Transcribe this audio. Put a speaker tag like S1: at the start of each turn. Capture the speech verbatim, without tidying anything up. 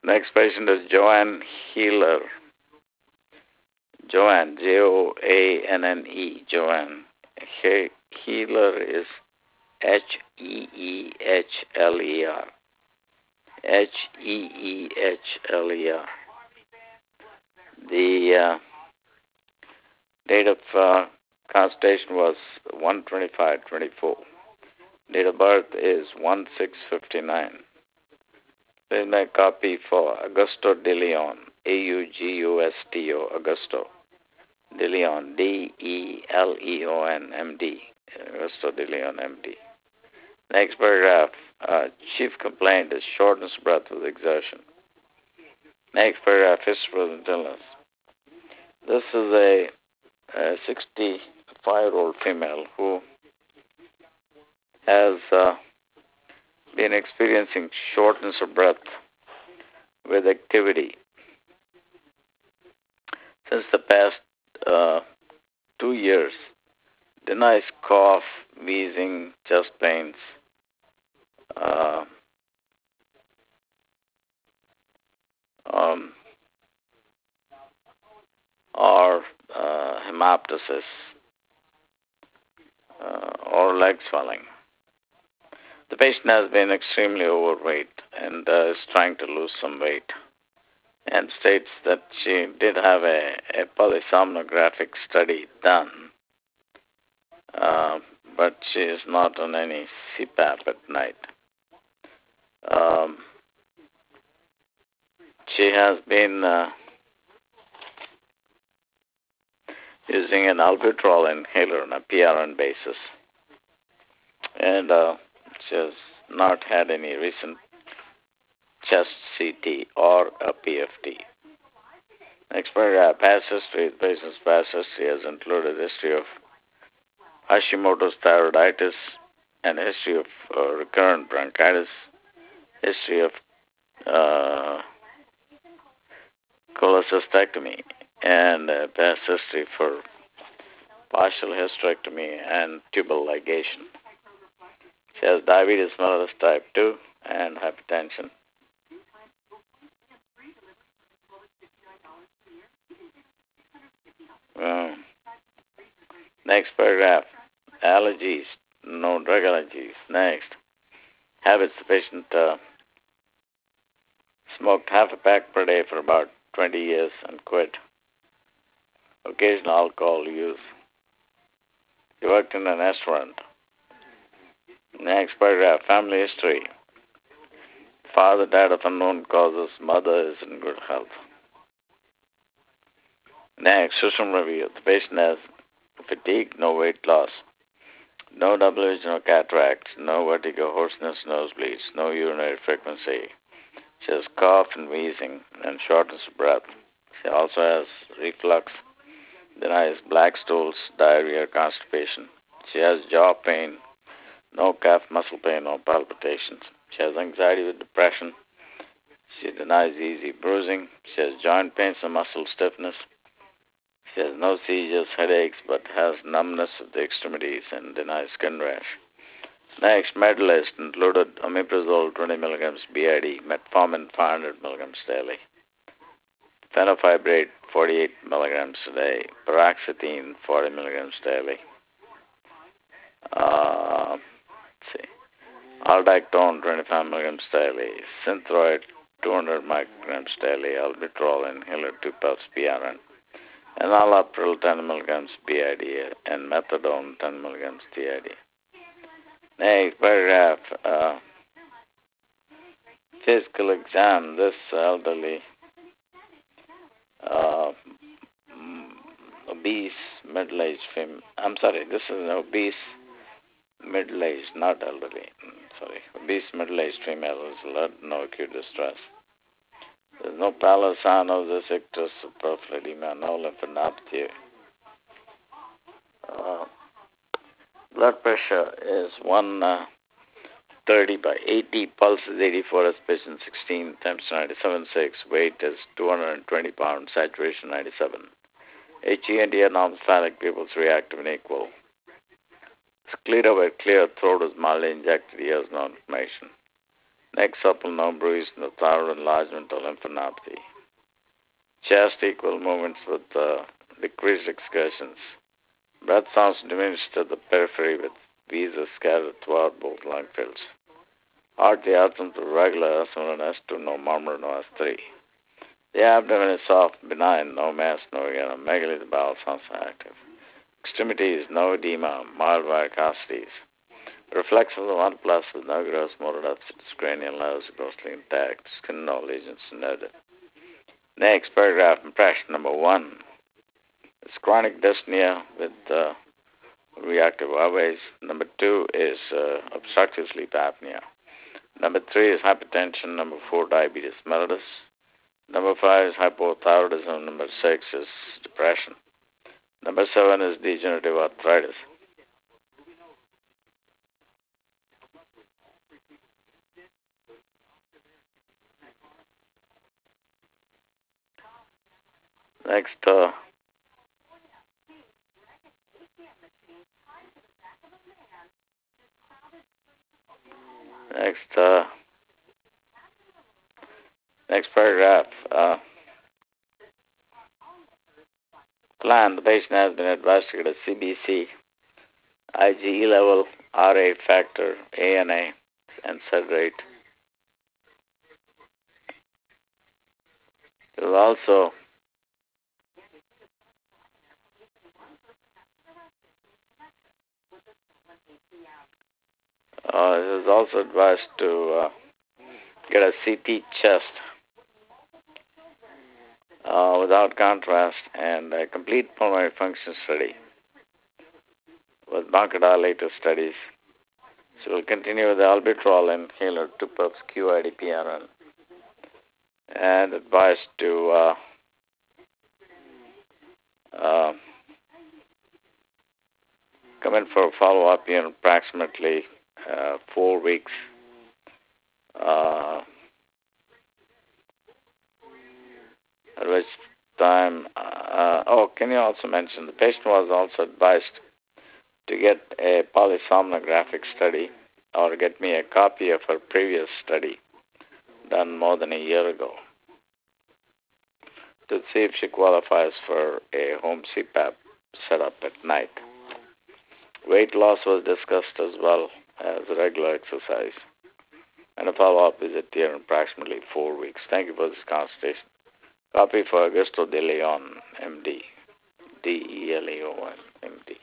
S1: Next patient is Joanne Healer. Joanne, J O A N N E, Joanne. He- Healer is H E E H L E R. H E E H L E R. The uh, date of uh, consultation was one twenty-five twenty-four. Date of birth is one six fifty-nine. There's my copy for Augusto De Leon, A U G U S T O, Augusto De Leon, D E L E O N, M D, Augusto De Leon, M D. Next paragraph, uh, chief complaint is shortness of breath with exertion. Next paragraph, history of illness. This is a, a sixty-five-year-old female who has uh, been experiencing shortness of breath with activity since the past uh, two years. Denies cough, wheezing, chest pains, uh, um, or uh, hemoptysis, uh, or leg swelling. The patient has been extremely overweight and uh, is trying to lose some weight, and states that she did have a, a polysomnographic study done, uh, but she is not on any C PAP at night. Um, she has been uh, using an albuterol inhaler on a P R N basis, and uh, she has not had any recent chest C T or a P F T. Next paragraph, past history. The patient's past history has included history of Hashimoto's thyroiditis and history of uh, recurrent bronchitis, history of uh, cholecystectomy, and uh, past history for partial hysterectomy and tubal ligation. She has diabetes mellitus type two and hypertension. Um, next paragraph, allergies, no drug allergies. Next, habits. The patient uh, smoked half a pack per day for about twenty years and quit. Occasional alcohol use. He worked in an restaurant. Next paragraph, family history. Father died of unknown causes. Mother is in good health. Next, system review. The patient has fatigue, no weight loss, no double vision or cataracts, no vertigo, hoarseness, nosebleeds, no urinary frequency. She has cough and wheezing and shortness of breath. She also has reflux, denies black stools, diarrhea, constipation. She has jaw pain, no calf muscle pain or palpitations. She has anxiety with depression. She denies easy bruising. She has joint pains and muscle stiffness. She has no seizures, headaches, but has numbness of the extremities and denies skin rash. Next, med list included omeprazole twenty milligrams B I D, metformin five hundred milligrams daily, fenofibrate forty-eight milligrams a day, paroxetine forty milligrams daily, uh, let's see, aldactone twenty-five milligrams daily, synthroid two hundred micrograms daily, albuterol inhaler two puffs P R N, enalapril ten milligrams B I D, and methadone ten milligrams T I D. Next paragraph, uh, physical exam. This elderly, uh, obese, middle-aged female. I'm sorry, this is an obese, middle-aged, not elderly. Sorry, obese, middle-aged female who's alert, no acute distress. There's no pallor, sign of the ictus, peripheral edema, no lymphadenopathy. Uh, blood pressure is one thirty by eighty, pulse is eighty-four, respiration sixteen, temperature ninety-seven point six, weight is two hundred twenty pounds, saturation ninety-seven. H E and D anormal pupils reactive and equal. Sclera were clear, throat is mildly injected, ears no inflammation. Neck supple, no bruise, no thyroid enlargement or lymphadenopathy. Chest equal movements with uh, decreased excursions. Breath sounds diminished at the periphery with wheezes scattered throughout both lung fields. Heart the absence of regular S one and S two, no murmur, no S three. The abdomen is soft, benign, no mass, no megaly, the bowel sounds active. Extremities, no edema, mild varicosities. Reflex of the one plus with no gross motor deficits, cranial nerves grossly intact, skin no lesions noted. Next paragraph, impression number one. It's chronic dyspnea with uh, reactive airways. Number two is uh, obstructive sleep apnea. Number three is hypertension. Number four, diabetes mellitus. Number five is hypothyroidism. Number six is depression. Number seven is degenerative arthritis. Next, uh, next, uh, next paragraph. Uh, plan. The patient has been advised to get a C B C, IgE level, R A factor, A N A, and sed rate. There is also uh, it is also advised to uh, get a C T chest uh, without contrast and a complete pulmonary function study with bronchodilator studies. So we'll continue with the albuterol inhaler, two puffs Q I D P R N, and advised to uh, uh, come in for a follow-up in approximately uh, four weeks. Uh, at which time, uh, oh, can you also mention the patient was also advised to get a polysomnographic study or get me a copy of her previous study done more than a year ago to see if she qualifies for a home C PAP setup at night. Weight loss was discussed as well as regular exercise. And a follow-up visit here in approximately four weeks. Thank you for this consultation. Copy for Augusto de Leon, M D. D E L E O N, M D.